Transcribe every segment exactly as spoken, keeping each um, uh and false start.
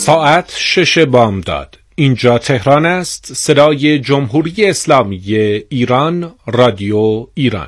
ساعت شش بامداد. اینجا تهران است. صدای جمهوری اسلامی ایران، رادیو ایران.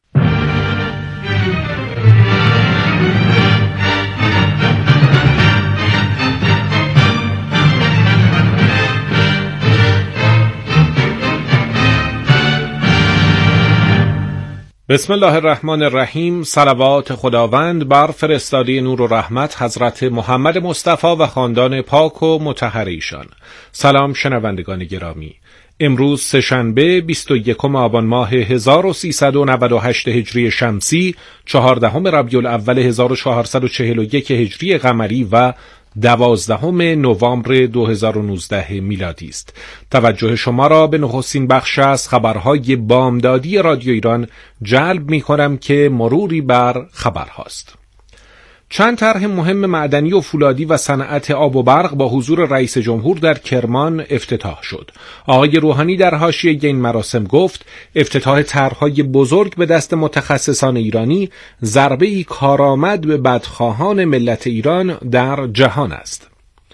بسم الله الرحمن الرحیم. صلوات خداوند بر فرستاده نور و رحمت حضرت محمد مصطفی و خاندان پاک و مطهر ایشان. سلام شنوندگان گرامی. امروز سه‌شنبه بیست و یکم آبان ماه هزار و سیصد و نود و هشت هجری شمسی، چهاردهم ربیع الاول هزار و چهارصد و چهل و یک هجری قمری و دوازدهم نوامبر دو هزار و نوزده میلادی است. توجه شما را به نخستین بخش از خبرهای بامدادی رادیو ایران جلب می کنم که مروری بر خبرهاست. چند طرح مهم معدنی و فولادی و صنعت آب و برق با حضور رئیس جمهور در کرمان افتتاح شد. آقای روحانی در حاشیه این مراسم گفت افتتاح طرح‌های بزرگ به دست متخصصان ایرانی ضربه‌ای کارآمد به بدخواهان ملت ایران در جهان است.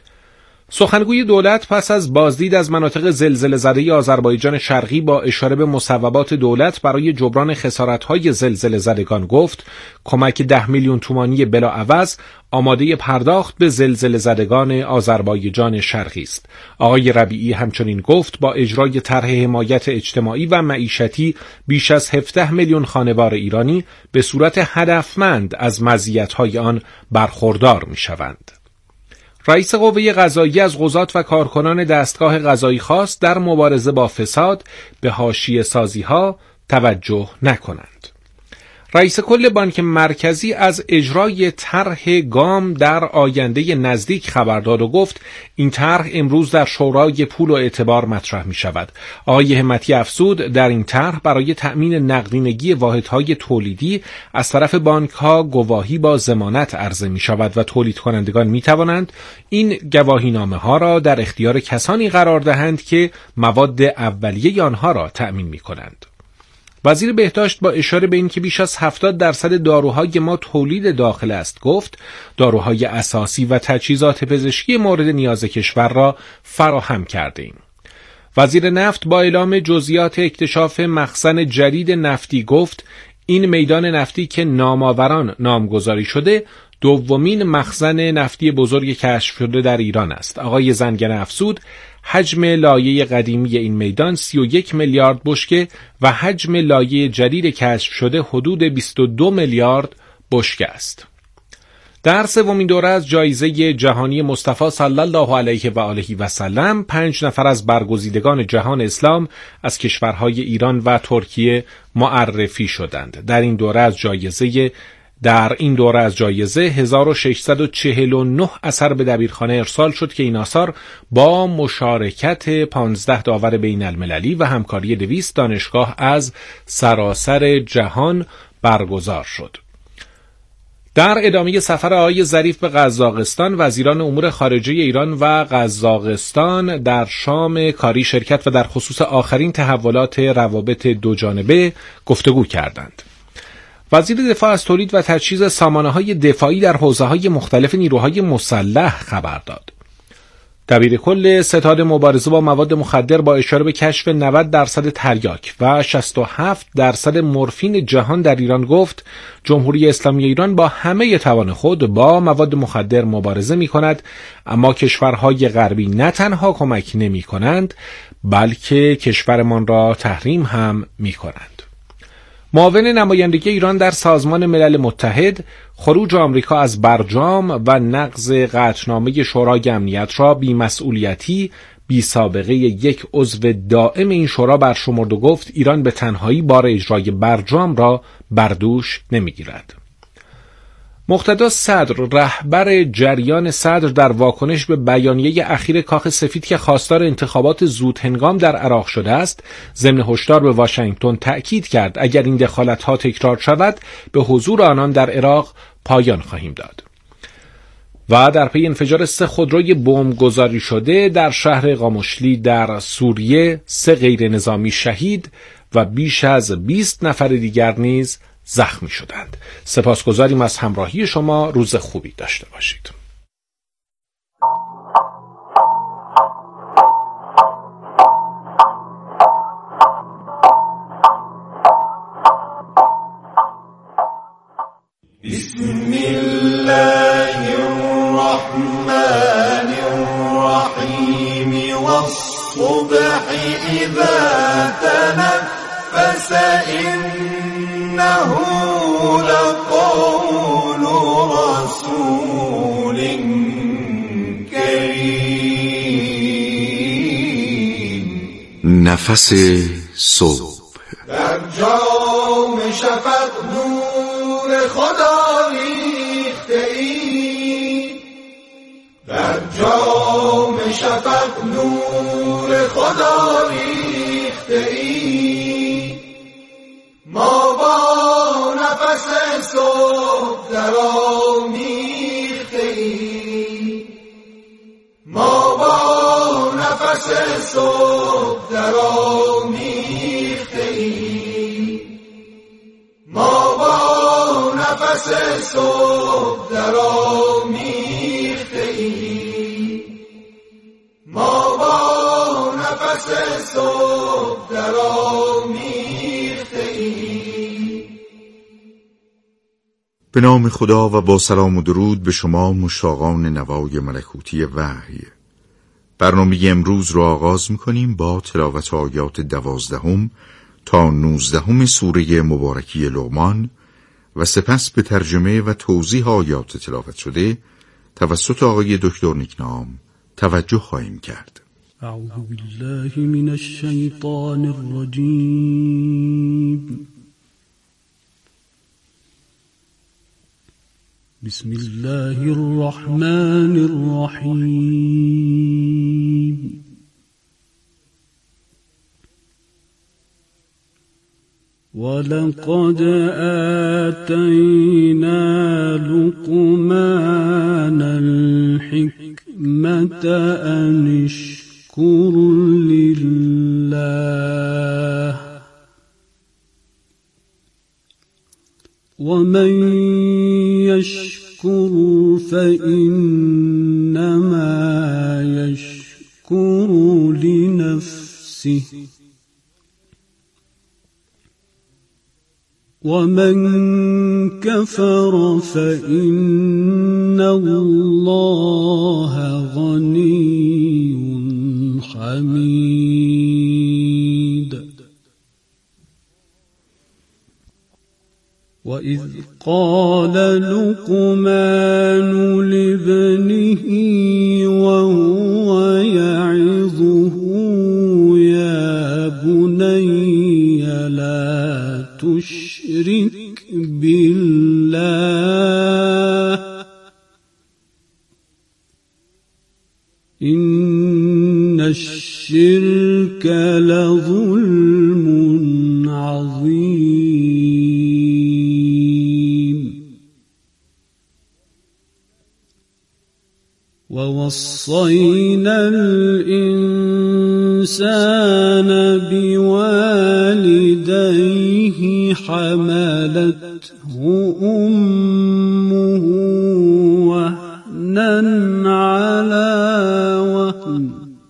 سخنگوی دولت پس از بازدید از مناطق زلزله زده آذربایجان شرقی با اشاره به مصوبات دولت برای جبران خسارت‌های زلزله زدگان گفت کمک ده میلیون تومانی بلاعوض آماده پرداخت به زلزله زدگان آذربایجان شرقی است. آقای ربیعی همچنین گفت با اجرای طرح حمایت اجتماعی و معیشتی بیش از هفده میلیون خانوار ایرانی به صورت هدفمند از مزیت‌های آن برخوردار می‌شوند. رئیس قوه قضاییه از قضات و کارکنان دستگاه قضایی خواست در مبارزه با فساد به حاشیه سازی‌ها توجه نکنند. رئیس کل بانک مرکزی از اجرای طرح گام در آینده نزدیک خبر داد و گفت این طرح امروز در شورای پول و اعتبار مطرح می شود. آقای همتی افزود در این طرح برای تأمین نقدینگی واحدهای تولیدی از طرف بانک ها گواهی با ضمانت عرضه می شود و تولید کنندگان می توانند این گواهینامه ها را در اختیار کسانی قرار دهند که مواد اولیه آنها را تأمین می کنند. وزیر بهداشت با اشاره به اینکه بیش از هفتاد درصد داروهای ما تولید داخل است گفت داروهای اساسی و تجهیزات پزشکی مورد نیاز کشور را فراهم کردیم. وزیر نفت با اعلام جزئیات اکتشاف مخزن جدید نفتی گفت این میدان نفتی که نامآوران نامگذاری شده دومین مخزن نفتی بزرگ کشف شده در ایران است. آقای زنگنه افزود حجم لایه قدیمی این میدان سی و یک میلیارد بشکه و حجم لایه جدید کشف شده حدود بیست و دو میلیارد بشکه است. در سومین دوره از جایزه جهانی مصطفی صلی الله علیه و آله و سلم پنج نفر از برگزیدگان جهان اسلام از کشورهای ایران و ترکیه معرفی شدند. در این دوره از جایزه در این دوره از جایزه هزار و ششصد و چهل و نه اثر به دبیرخانه ارسال شد که این آثار با مشارکت پانزده داور بین المللی و همکاری دویست دانشگاه از سراسر جهان برگزار شد. در ادامه سفر آقای ظریف به قزاقستان، وزیران امور خارجه ایران و قزاقستان در شام کاری شرکت و در خصوص آخرین تحولات روابط دوجانبه گفتگو کردند. وزیر دفاع از تولید و تجهیز سامانه‌های دفاعی در حوزه‌های مختلف نیروهای مسلح خبر داد. دبیر کل ستاد مبارزه با مواد مخدر با اشاره به کشف نود درصد تریاک و شصت و هفت درصد مورفین جهان در ایران گفت جمهوری اسلامی ایران با همه توان خود با مواد مخدر مبارزه می‌کند، اما کشورهای غربی نه تنها کمک نمی‌کنند بلکه کشورمان را تحریم هم می‌کنند. معاون نمایندگی ایران در سازمان ملل متحد خروج آمریکا از برجام و نقض قطعنامه شورای امنیت را بی‌مسئولیتی بی سابقه یک عضو دائم این شورا برشمرد و گفت ایران به تنهایی بار اجرای برجام را بر دوش نمیگیرد. مقتدا صدر رهبر جریان صدر در واکنش به بیانیه اخیر کاخ سفید که خواستار انتخابات زودهنگام در عراق شده است ضمن هشدار به واشنگتن تأکید کرد اگر این دخالت‌ها تکرار شود به حضور آنان در عراق پایان خواهیم داد. و در پی انفجار سه خودروی بمب گذاری شده در شهر قامشلی در سوریه سه غیر نظامی شهید و بیش از بیست نفر دیگر نیز زخمی شدند. سپاسگزاریم از همراهی شما. روز خوبی داشته باشید. نفس صبح. در جام شفق نور خدا ریخته ای، در جام شفق نور خدا ریخته ای. ما با نفس صبح در آمیخته ای، ما با نفس صبح در آمیخته ای، ما با نفس صبح در آمیخته ای، ما با نفس صبح در آمیخته ای. به نام خدا و با سلام و درود به شما مشتاقان نوای ملکوتی وحی. برنامه امروز را آغاز می‌کنیم با تلاوت آیات دوازدهم تا نوزدهم سوره مبارکی لقمان و سپس به ترجمه و توضیح آیات تلاوت شده توسط آقای دکتر نیکنام توجه خواهیم کرد. اعوذ بالله من الشیطان الرجیم. بسم الله الرحمن الرحیم. ولقد آتینا لقمان الحکمة أن اشکر لله ومن يشكر فإنما يشكر لنفسه ومن كفر فإن الله غني حميد. وإذ قال لقمان لابنه وهو يعظه يا بني لا تشرك بالله إن الشرك لظلم عظيم. ووصينا الإنسان بوالديه حملته أمه وهنا على وهن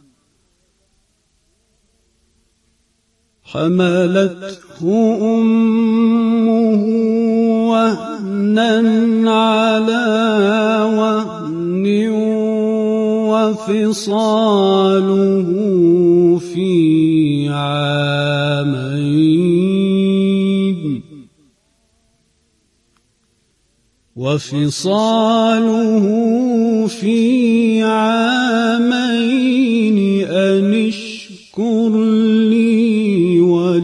حملته أمه وهنا على وهن وفصاله في عامين وفصاله في عامين أن اشكر لي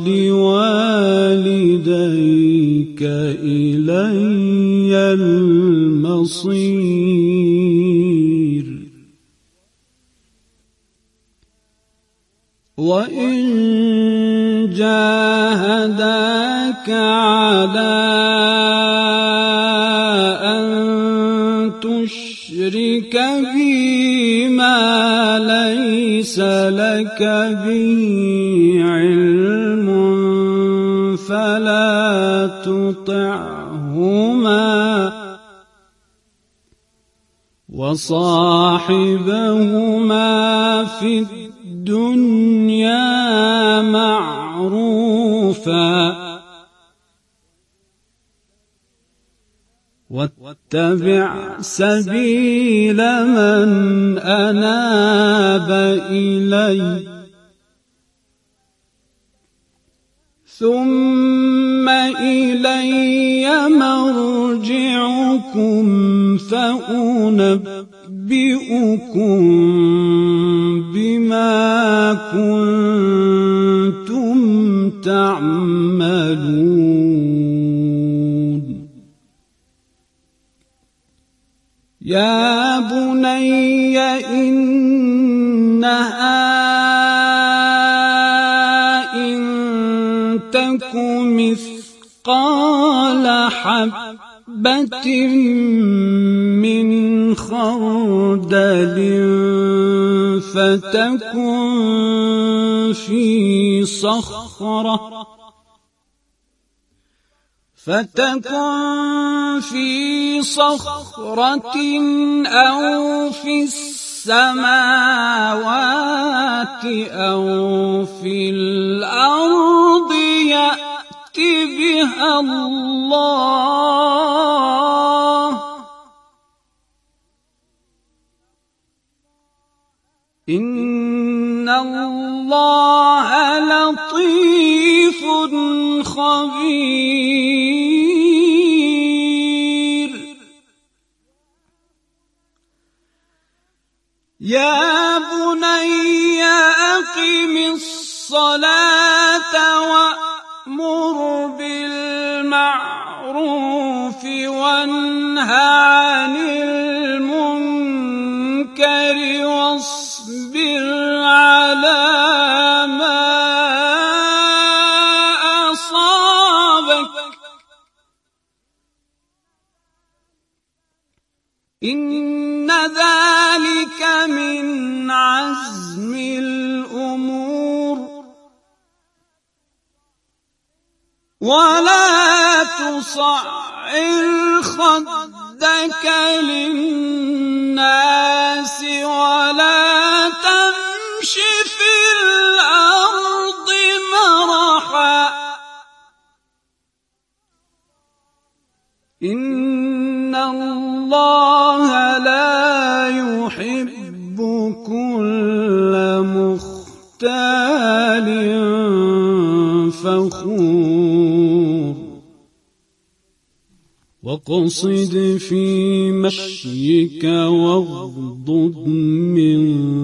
ولوالديك إلي المصير. وإن جاهداك على أن تشرك بي ما ليس لك به علم فلا تطعهما وصاحبهما في الدنيا معروفا واتبع سبيل من أناب إلي ثم إلي مرجعكم فأنبئكم بما كنتم تعملون يا بني إنها إن تك مثقال حبة من خردل فتكن في صخرة فتكن في صخرة أو في السماوات أو في الأرض يأت بها الله إن الله لطيف خبير يا بني أقم الصلاة وأمر بالمعروف وانه عن المنكر واصبر على ما أصابك إن ذلك من عزم الأمور ولا تصعر خدك للناس ولا تمش في الأرض مرحا إن الله لا يحب كل مختال فخور واقصد في مشيك واغضض من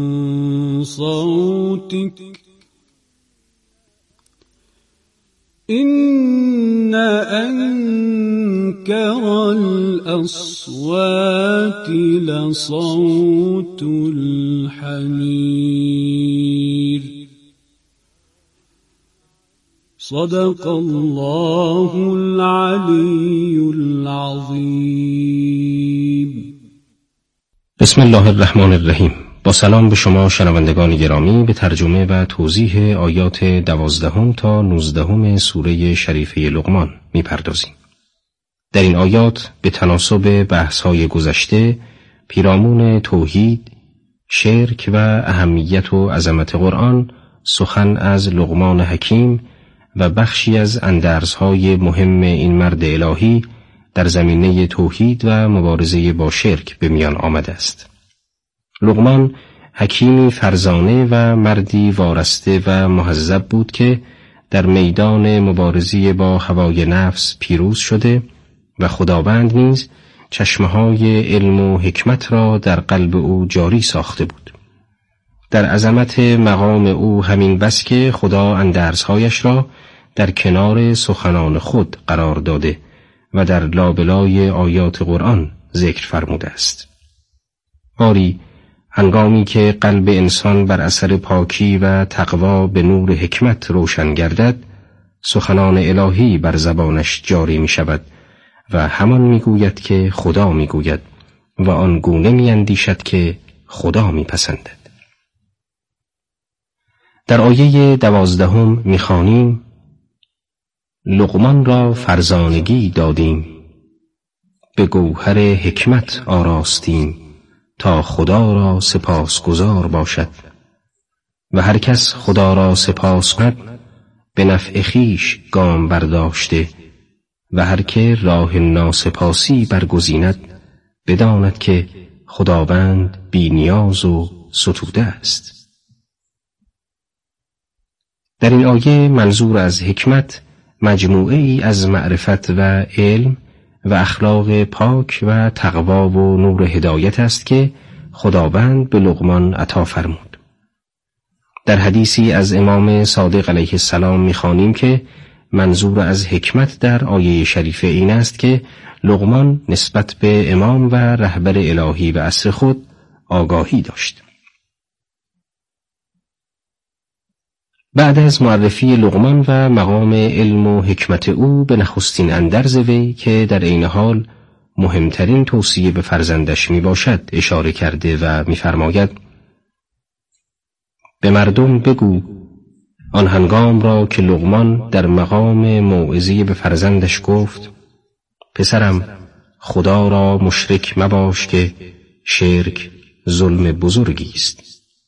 صوتك إن أنكر الأصوات لصوت الحمير صدق الله العلي العظيم. بسم الله الرحمن الرحیم. با سلام به شما شنوندگان گرامی، به ترجمه و توضیح آیات دوازدهم تا نوزدهم سوره شریفه لقمان می‌پردازیم. در این آیات به تناسب بحث‌های گذشته پیرامون توحید، شرک و اهمیت و عظمت قرآن سخن از لقمان حکیم و بخشی از اندرزهای مهم این مرد الهی در زمینه توحید و مبارزه با شرک به میان آمده است. لقمان حکیمی فرزانه و مردی وارسته و مهذب بود که در میدان مبارزه با هوای نفس پیروز شده و خداوند نیز چشمه‌های علم و حکمت را در قلب او جاری ساخته بود. در عظمت مقام او همین بس که خدا اندرزهایش را در کنار سخنان خود قرار داده و در لابلای آیات قرآن ذکر فرموده است. آری، هنگامی که قلب انسان بر اثر پاکی و تقوا به نور حکمت روشن گردد، سخنان الهی بر زبانش جاری می شود و همان می گوید که خدا می گوید و آن گونه می اندیشد که خدا می پسندد. در آیه دوازدهم می خوانیم: لقمان را فرزانگی دادیم، به گوهر حکمت آراستیم، تا خدا را سپاسگزار باشد و هر کس خدا را سپاس کند به نفع خویش گام برداشته و هر که راه ناسپاسی برگزیند بداند که خداوند بی نیاز و ستوده است. در این آیه منظور از حکمت مجموعه ای از معرفت و علم و اخلاق پاک و تقوا و نور هدایت است که خداوند به لقمان عطا فرمود. در حدیثی از امام صادق علیه السلام می‌خوانیم که منظور از حکمت در آیه شریفه این است که لقمان نسبت به امام و رهبر الهی و عصر خود آگاهی داشت. بعد از معرفی لقمان و مقام علم و حکمت او به نخستین اندرز وی که در عین حال مهمترین توصیه به فرزندش می باشد اشاره کرده و می فرماید: به مردم بگو آن هنگام را که لقمان در مقام موعظه به فرزندش گفت: پسرم، خدا را مشرک مباش که شرک ظلم بزرگی است.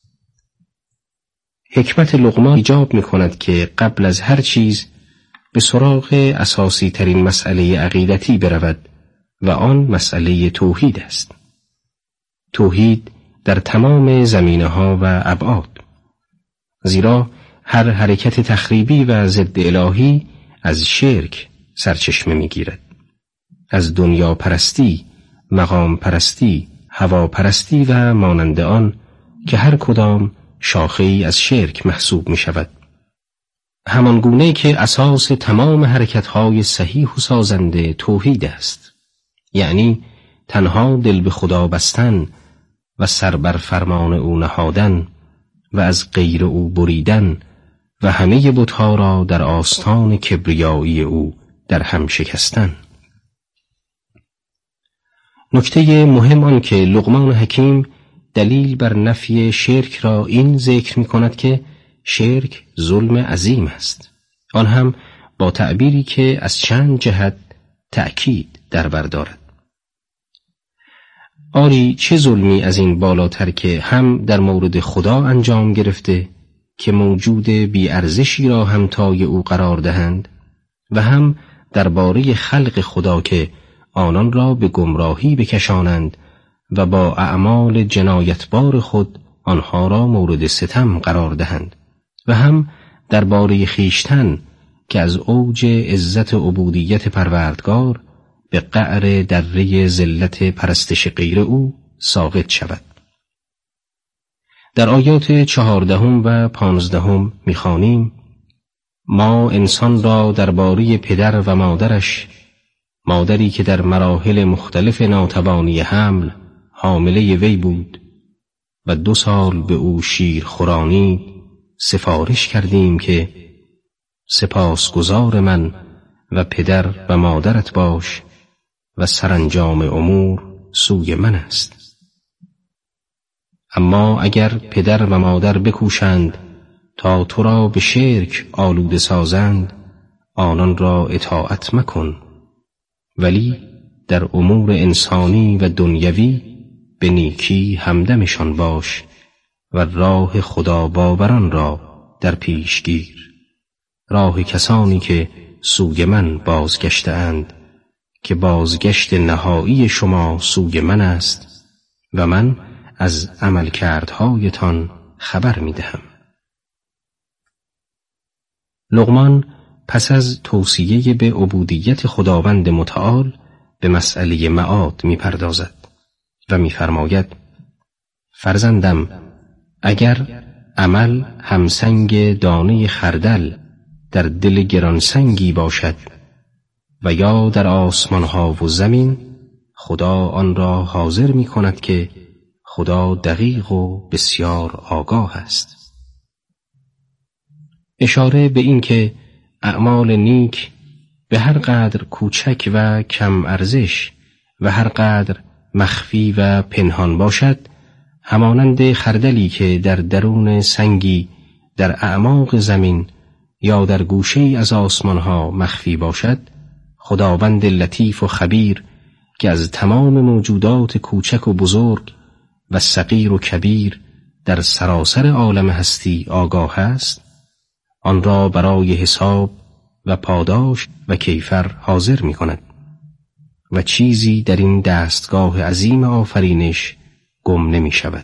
حکمت لقمان ایجاب می کند که قبل از هر چیز به سراغ اساسی ترین مسئله عقیدتی برود و آن مسئله توحید است. توحید در تمام زمینه‌ها و ابعاد، زیرا هر حرکت تخریبی و ضد الهی از شرک سرچشمه می‌گیرد. از دنیا پرستی، مقام پرستی، هوا پرستی و مانند آن که هر کدام شاخه‌ای از شرک محسوب می‌شود. همان گونه که اساس تمام حرکت‌های صحیح و سازنده توحید است، یعنی تنها دل به خدا بستن و سر بر فرمان او نهادن و از غیر او بریدن و همه بت‌ها را در آستان کبریایی او در هم شکستن. نکته مهم آن که لقمان حکیم دلیل بر نفی شرک را این ذکر می کند که شرک ظلم عظیم است، آن هم با تعبیری که از چند جهت تأکید در بر دارد. آری چه ظلمی از این بالاتر که هم در مورد خدا انجام گرفته که موجود بی ارزشی را همتای او قرار دهند و هم درباره خلق خدا که آنان را به گمراهی بکشانند و با اعمال جنایتبار خود آنها را مورد ستم قرار دهند و هم درباره خیشتن که از اوج عزت عبودیت پروردگار به قعر دره ذلت پرستش غیر او ساقط شود. در آیات چهاردهم و پانزدهم می‌خوانیم: ما انسان را درباره پدر و مادرش، مادری که در مراحل مختلف ناتوانی حمل حامله وی بود و دو سال به او شیر خورانید، سفارش کردیم که سپاسگزار من و پدر و مادرت باش و سرانجام امور سوی من است. اما اگر پدر و مادر بکوشند تا تو را به شرک آلوده سازند، آنان را اطاعت مکن، ولی در امور انسانی و دنیوی به نیکی همدمشان باش و راه خدا باوران را در پیش گیر، راه کسانی که سوی من بازگشته اند که بازگشت نهایی شما سوی من است و من از عملکردهایتان خبر می دهم. لقمان پس از توصیه به عبودیت خداوند متعال به مسئله معاد می پردازد و می فرماید: فرزندم، اگر عمل همسنگ دانه خردل در دل گرانسنگی باشد و یا در آسمانها و زمین، خدا آن را حاضر می کند که خدا دقیق و بسیار آگاه است. اشاره به این که اعمال نیک به هر قدر کوچک و کم ارزش و هر قدر مخفی و پنهان باشد، همانند خردلی که در درون سنگی در اعماق زمین یا در گوشه‌ای از آسمانها مخفی باشد، خداوند لطیف و خبیر که از تمام موجودات کوچک و بزرگ و صغیر و کبیر در سراسر عالم هستی آگاه است، آن را برای حساب و پاداش و کیفر حاضر می کند و چیزی در این دستگاه عظیم آفرینش گم نمی شود.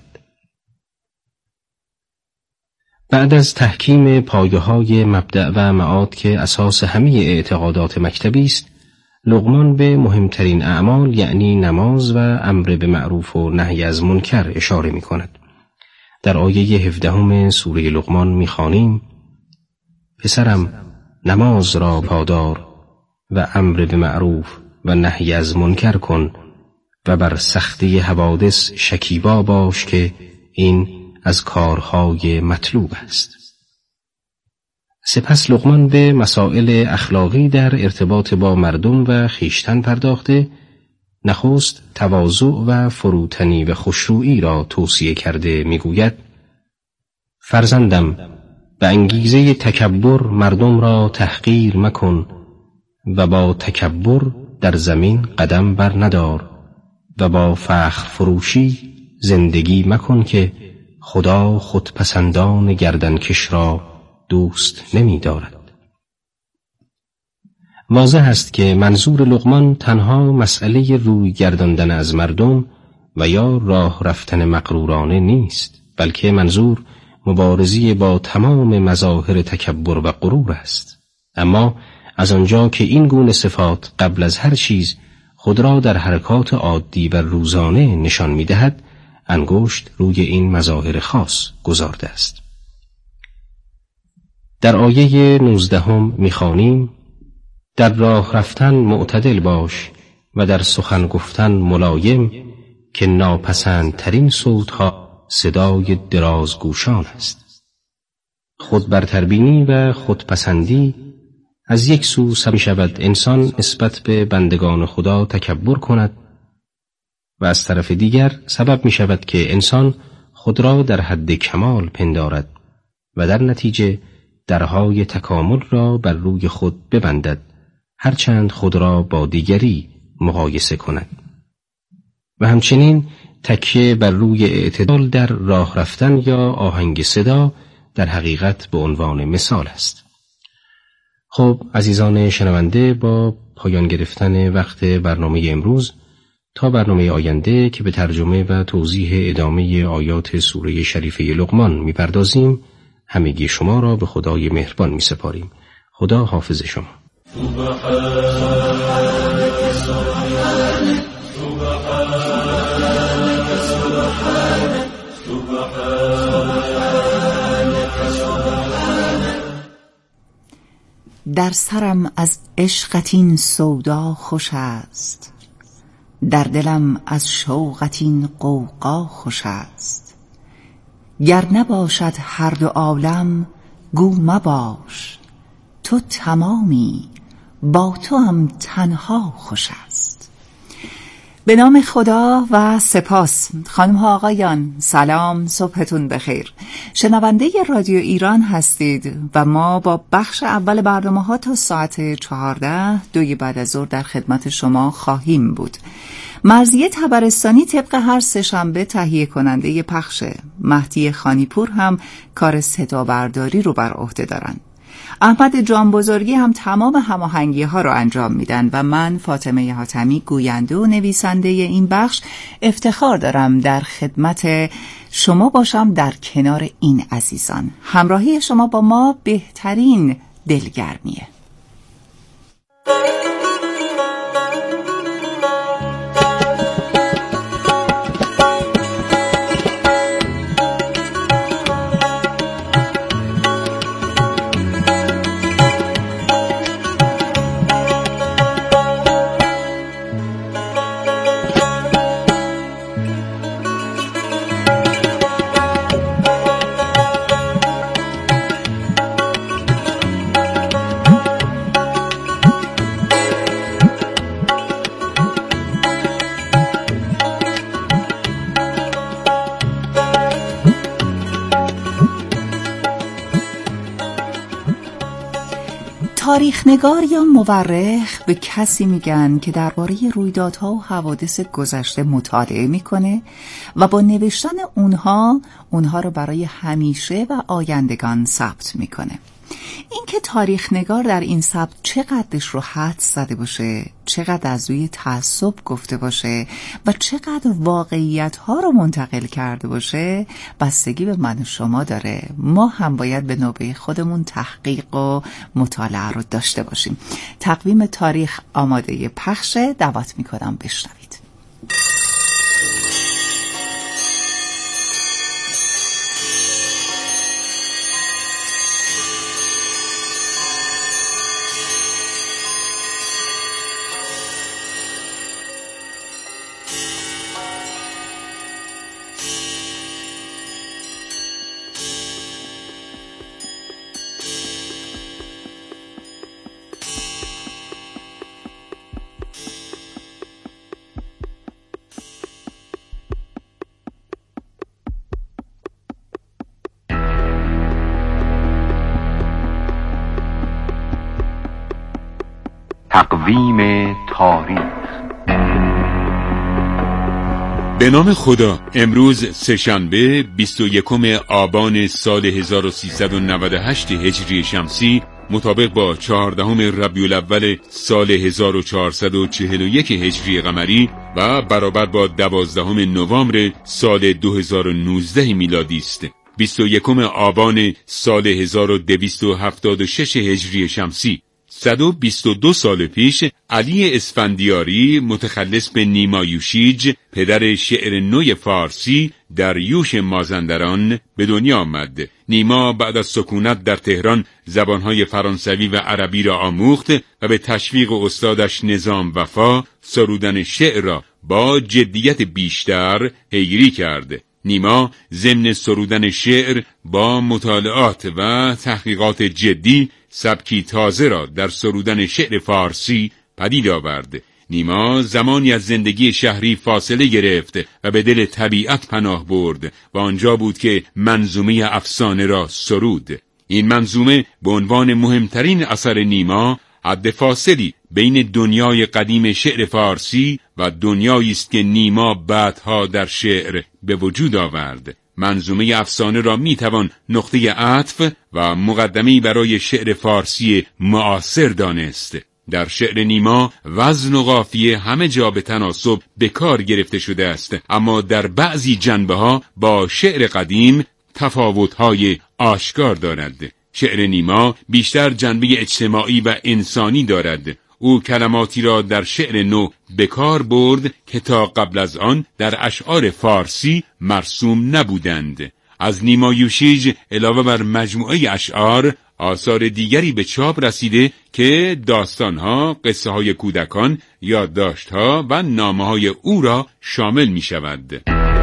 بعد از تحکیم پایه‌های مبدأ و معاد که اساس همه اعتقادات مکتبی است، لقمان به مهمترین اعمال یعنی نماز و امر به معروف و نهی از منکر اشاره می کند در آیه هفدهم سوره لقمان می‌خوانیم: پسرم نماز را پادار و امر به معروف و نهی از منکر کن و بر سختی حوادث شکیبا باش که این از کارهای مطلوب است. سپس لقمان به مسائل اخلاقی در ارتباط با مردم و خویشتن پرداخته، نخست تواضع و فروتنی و خشوعی را توصیه کرده میگوید: فرزندم به انگیزه تکبر مردم را تحقیر مکن و با تکبر در زمین قدم بر ندار و با فخر فروشی زندگی مکن که خدا خودپسندان گردنکش را دوست نمی دارد. واضح است که منظور لقمان تنها مسئله روی گرداندن از مردم و یا راه رفتن مغرورانه نیست، بلکه منظور مبارزی با تمام مظاهر تکبر و غرور است. اما از آنجا که این گونه صفات قبل از هر چیز خود را در حرکات عادی و روزانه نشان می‌دهد، انگشت روی این مظاهر خاص گذارده است. در آیه نوزدهم می‌خوانیم: در راه رفتن معتدل باش و در سخن گفتن ملایم که ناپسندترین صوتها صدای درازگوشان است. خود برتربینی و خودپسندی از یک سو سبب شود انسان نسبت به بندگان خدا تکبر کند و از طرف دیگر سبب می شود که انسان خود را در حد کمال پندارد و در نتیجه درهای تکامل را بر روی خود ببندد، هرچند خود را با دیگری مقایسه کند. و همچنین تکیه بر روی اعتدال در راه رفتن یا آهنگ صدا در حقیقت به عنوان مثال است. خب عزیزان شنونده، با پایان گرفتن وقت برنامه امروز تا برنامه آینده که به ترجمه و توضیح ادامه آیات سوره شریفه لقمان می‌پردازیم، همگی شما را به خدای مهربان می‌سپاریم. خدا حافظ شما. در سرم از عشقت این سودا خوش است، در دلم از شوقت این غوغا خوش است. گر نباشد هر دو عالم گو مباش، تو تمامی با تو هم تنها خوش است. به نام خدا و سپاس. خانم ها آقایان، سلام، صبحتون بخیر. شنونده رادیو ایران هستید و ما با بخش اول برنامه ها تا ساعت چهارده دوی بعد از ظهر در خدمت شما خواهیم بود. مرضیه طبرستانی طبق هر سه شنبه تهیه کننده پخشه. مهدی خانیپور هم کار صدا برداری رو بر عهده دارن. احمد جان بزرگی هم تمام هماهنگی ها رو انجام میدن و من فاطمه حاتمی گوینده و نویسنده این بخش افتخار دارم در خدمت شما باشم در کنار این عزیزان. همراهی شما با ما بهترین دلگرمیه. تاریخ‌نگار یا مورخ به کسی میگن که درباره رویدادها و حوادث گذشته مطالعه میکنه و با نوشتن اونها اونها رو برای همیشه و آیندگان ثبت میکنه. اینکه تاریخ‌نگار در این سبک چقدرش رو حدس زده باشه، چقدر از روی تعصب گفته باشه و چقدر واقعیت‌ها رو منتقل کرده باشه بستگی به من و شما داره. ما هم باید به نوبه خودمون تحقیق و مطالعه رو داشته باشیم. تقویم تاریخ آماده پخشه، دعوت می‌کنم بشنوید. تقویم تاریخ. به نام خدا. امروز سه‌شنبه بیست و یکم آبان سال هزار و سیصد و نود و هشت هجری شمسی مطابق با چهاردهم ربیع الاول سال هزار و چهارصد و چهل و یک هجری قمری و برابر با دوازدهم نوامبر سال دو هزار و نوزده میلادی است. بیست و یکم آبان سال هزار و دویست و هفتاد و شش هجری شمسی، صد و بیست و دو سال پیش، علی اسفندیاری متخلص به نیما یوشیج، پدر شعر نو فارسی، در یوش مازندران به دنیا آمد. نیما بعد از سکونت در تهران زبانهای فرانسوی و عربی را آموخت و به تشویق استادش نظام وفا سرودن شعر را با جدیت بیشتر پیگیری کرد. نیما ضمن سرودن شعر با مطالعات و تحقیقات جدی سبکی تازه را در سرودن شعر فارسی پدید آورد. نیما زمانی از زندگی شهری فاصله گرفت و به دل طبیعت پناه برد و آنجا بود که منظومه افسانه را سرود. این منظومه به عنوان مهمترین اثر نیما حد فاصلی بین دنیای قدیم شعر فارسی و دنیایی است که نیما بعدها در شعر به وجود آورد. منظومه افسانه را میتوان نقطه عطف و مقدمه‌ای برای شعر فارسی معاصر دانست. در شعر نیما وزن و قافیه همه جا به تناسب به کار گرفته شده است، اما در بعضی جنبه‌ها با شعر قدیم تفاوت‌های آشکار دارد. شعر نیما بیشتر جنبه اجتماعی و انسانی دارد. او کلماتی را در شعر نو به کار برد که تا قبل از آن در اشعار فارسی مرسوم نبودند. از نیما یوشیج علاوه بر مجموعه اشعار، آثار دیگری به چاپ رسیده که داستانها، قصه های کودکان، یادداشتها و نامه های او را شامل می شود.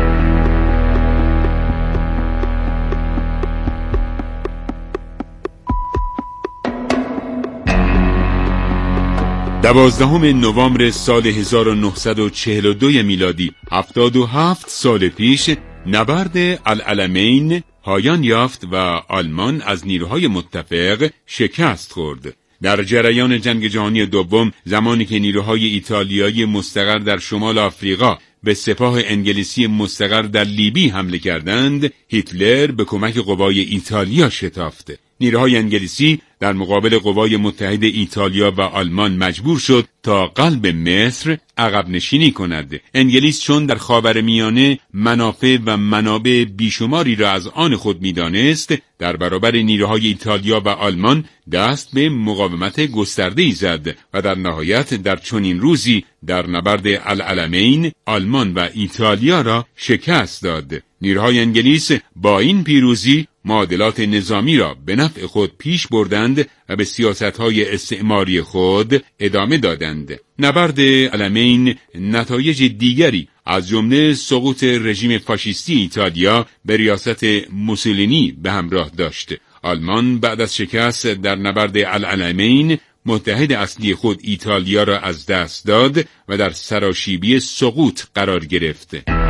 دوازدهم نوامبر سال هزار و نهصد و چهل و دو میلادی، هفتاد و هفت سال پیش، نبرد العلمین پایان یافت و آلمان از نیروهای متفق شکست خورد. در جریان جنگ جهانی دوم، زمانی که نیروهای ایتالیایی مستقر در شمال آفریقا به سپاه انگلیسی مستقر در لیبی حمله کردند، هیتلر به کمک قوای ایتالیا شتافت. نیروهای انگلیسی در مقابل قوای متحد ایتالیا و آلمان مجبور شد تا قلب مصر عقب نشینی کند. انگلیس چون در خاورمیانه منافع و منابع بیشماری را از آن خود می‌دانست، در برابر نیروهای ایتالیا و آلمان دست به مقاومت گسترده‌ای زد و در نهایت در چنین روزی در نبرد العلمین آلمان و ایتالیا را شکست داد. نیروهای انگلیس با این پیروزی معادلات نظامی را به نفع خود پیش بردند و به سیاست‌های استعماری خود ادامه دادند. نبرد العلمین نتایج دیگری از جمله سقوط رژیم فاشیستی ایتالیا به ریاست موسولینی به همراه داشت. آلمان بعد از شکست در نبرد العلمین متحد اصلی خود ایتالیا را از دست داد و در سراشیبی سقوط قرار گرفت.